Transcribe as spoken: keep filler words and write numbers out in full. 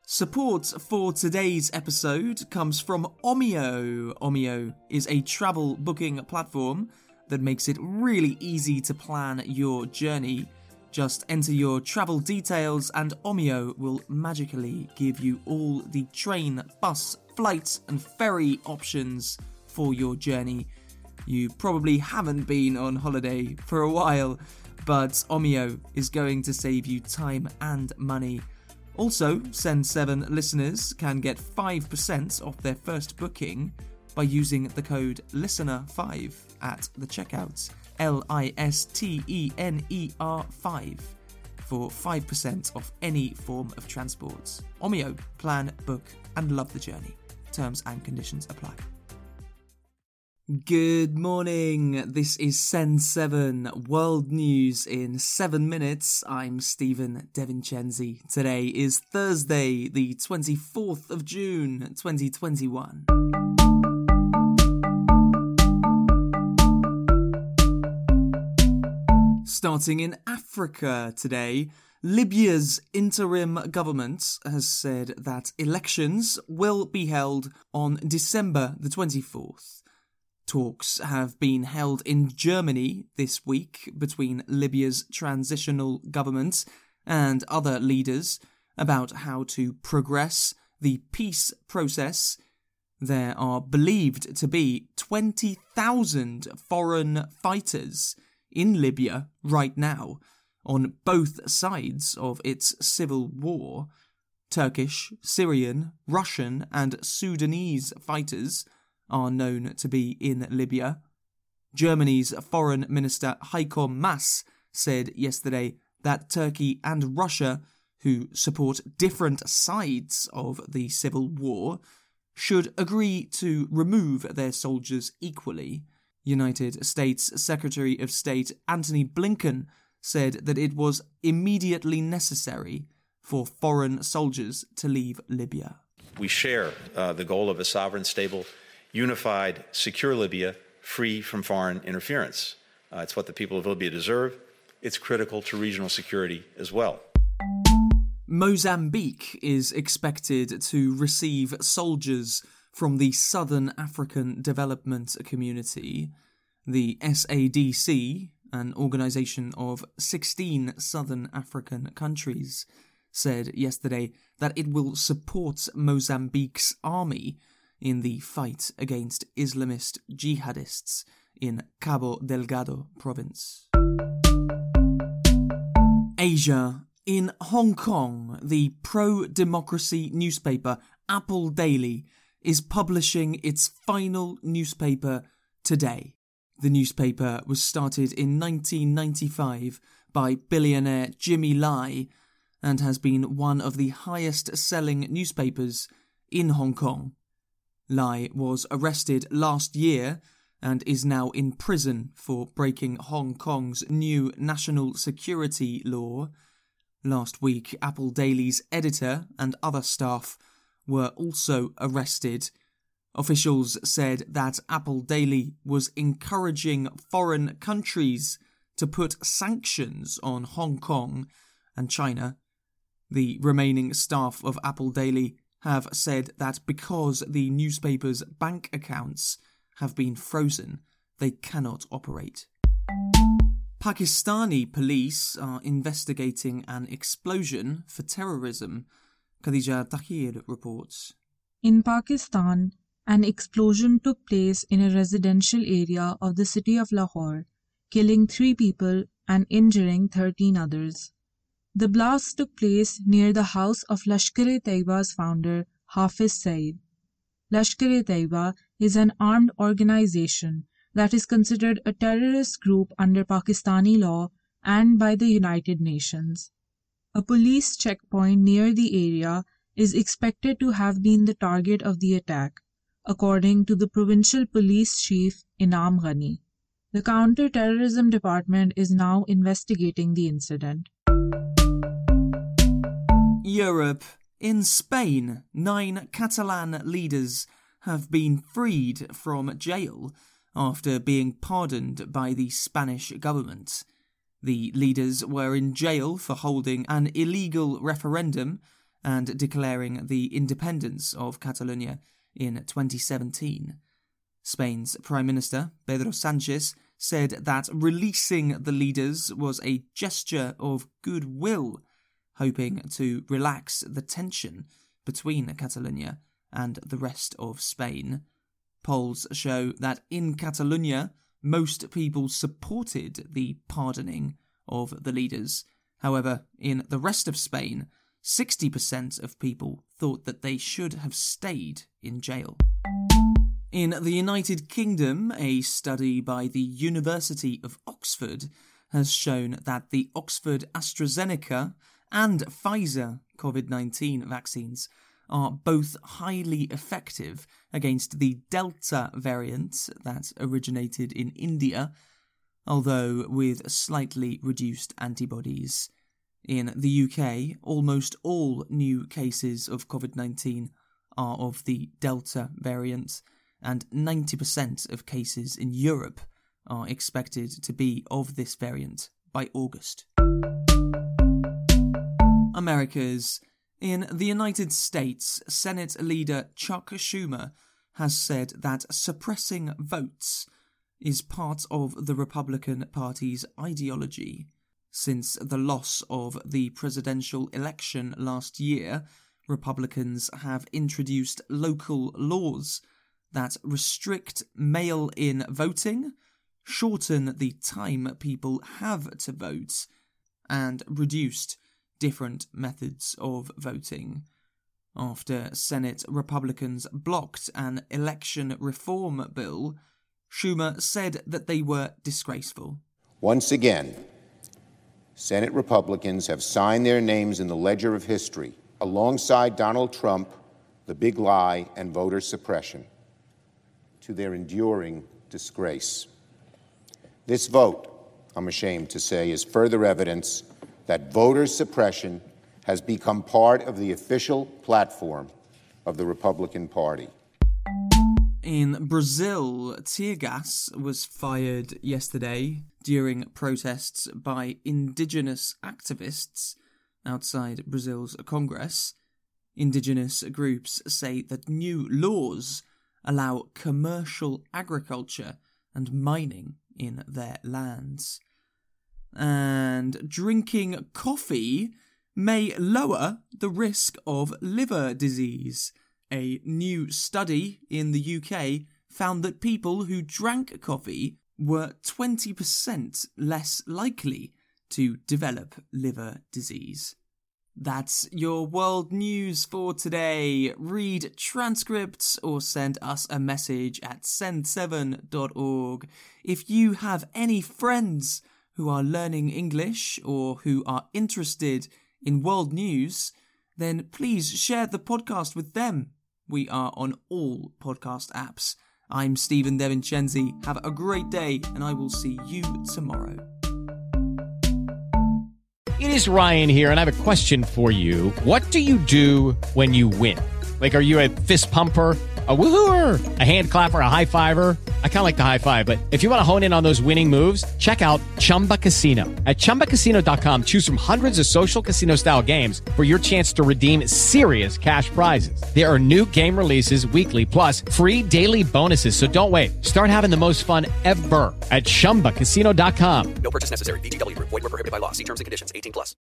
Support for today's episode comes from Omio. Omio is a travel booking platform that makes it really easy to plan your journey. Just enter your travel details and Omio will magically give you all the train, bus, flight and ferry options for your journey. You probably haven't been on holiday for a while, but Omio is going to save you time and money. Also, Send seven listeners can get five percent off their first booking by using the code listener five at the checkout, L I S T E N E R five, for five percent off any form of transport. Omio, plan, book and love the journey. Terms and conditions apply. Good morning, this is Send seven World News in seven minutes. I'm Stephen DeVincenzi. Today is Thursday, the twenty-fourth of June, twenty twenty-one. Starting in Africa today, Libya's interim government has said that elections will be held on December the twenty-fourth. Talks have been held in Germany this week between Libya's transitional government and other leaders about how to progress the peace process. There are believed to be twenty thousand foreign fighters in Libya right now on both sides of its civil war. Turkish, Syrian, Russian and Sudanese fighters are known to be in Libya. Germany's Foreign Minister Heiko Maas said yesterday that Turkey and Russia, who support different sides of the civil war, should agree to remove their soldiers equally. United States Secretary of State Antony Blinken said that it was immediately necessary for foreign soldiers to leave Libya. We share uh, the goal of a sovereign, stable, unified, secure Libya, free from foreign interference. Uh, it's what the people of Libya deserve. It's critical to regional security as well. Mozambique is expected to receive soldiers from the Southern African Development Community. The S A D C, an organisation of sixteen Southern African countries, said yesterday that it will support Mozambique's army in the fight against Islamist jihadists in Cabo Delgado province. Asia. In Hong Kong, the pro-democracy newspaper Apple Daily is publishing its final newspaper today. The newspaper was started in nineteen ninety-five by billionaire Jimmy Lai and has been one of the highest-selling newspapers in Hong Kong. Lai was arrested last year and is now in prison for breaking Hong Kong's new national security law. Last week, Apple Daily's editor and other staff were also arrested. Officials said that Apple Daily was encouraging foreign countries to put sanctions on Hong Kong and China. The remaining staff of Apple Daily have said that because the newspaper's bank accounts have been frozen, they cannot operate. Pakistani police are investigating an explosion for terrorism, Khadija Tahir reports. In Pakistan, an explosion took place in a residential area of the city of Lahore, killing three people and injuring thirteen others. The blast took place near the house of Lashkar-e-Taiba's founder, Hafiz Saeed. Lashkar-e-Taiba is an armed organization that is considered a terrorist group under Pakistani law and by the United Nations. A police checkpoint near the area is expected to have been the target of the attack, according to the provincial police chief Inam Ghani. The counter-terrorism department is now investigating the incident. Europe. In Spain, nine Catalan leaders have been freed from jail after being pardoned by the Spanish government. The leaders were in jail for holding an illegal referendum and declaring the independence of Catalonia in twenty seventeen. Spain's Prime Minister, Pedro Sánchez, said that releasing the leaders was a gesture of goodwill, hoping to relax the tension between Catalonia and the rest of Spain. Polls show that in Catalonia, most people supported the pardoning of the leaders. However, in the rest of Spain, sixty percent of people thought that they should have stayed in jail. In the United Kingdom, a study by the University of Oxford has shown that the Oxford AstraZeneca and Pfizer COVID nineteen vaccines are both highly effective against the Delta variant that originated in India, although with slightly reduced antibodies. In the U K, almost all new cases of COVID nineteen are of the Delta variant, and ninety percent of cases in Europe are expected to be of this variant by August. Americas. In the United States, Senate leader Chuck Schumer has said that suppressing votes is part of the Republican Party's ideology. Since the loss of the presidential election last year, Republicans have introduced local laws that restrict mail-in voting, shorten the time people have to vote, and reduced different methods of voting. After Senate Republicans blocked an election reform bill, Schumer said that they were disgraceful. Once again, Senate Republicans have signed their names in the ledger of history, alongside Donald Trump, the big lie, and voter suppression, to their enduring disgrace. This vote, I'm ashamed to say, is further evidence that voter suppression has become part of the official platform of the Republican Party. In Brazil, tear gas was fired yesterday during protests by indigenous activists outside Brazil's Congress. Indigenous groups say that new laws allow commercial agriculture and mining in their lands. And drinking coffee may lower the risk of liver disease. A new study in the U K found that people who drank coffee were twenty percent less likely to develop liver disease. That's your world news for today. Read transcripts or send us a message at send seven dot org. If you have any friends who are learning English or who are interested in world news, then please share the podcast with them. We are on all podcast apps. I'm Stephen DeVincenzi. Have a great day, and I will see you tomorrow. It is Ryan here, and I have a question for you. What do you do when you win? Like, are you a fist pumper, a woohooer, a hand clapper, a high fiver? I kind of like the high five, but if you want to hone in on those winning moves, check out Chumba Casino. At chumba casino dot com, choose from hundreds of social casino-style games for your chance to redeem serious cash prizes. There are new game releases weekly, plus free daily bonuses, so don't wait. Start having the most fun ever at chumba casino dot com. No purchase necessary. V G W. Void where prohibited by law. See terms and conditions. eighteen plus.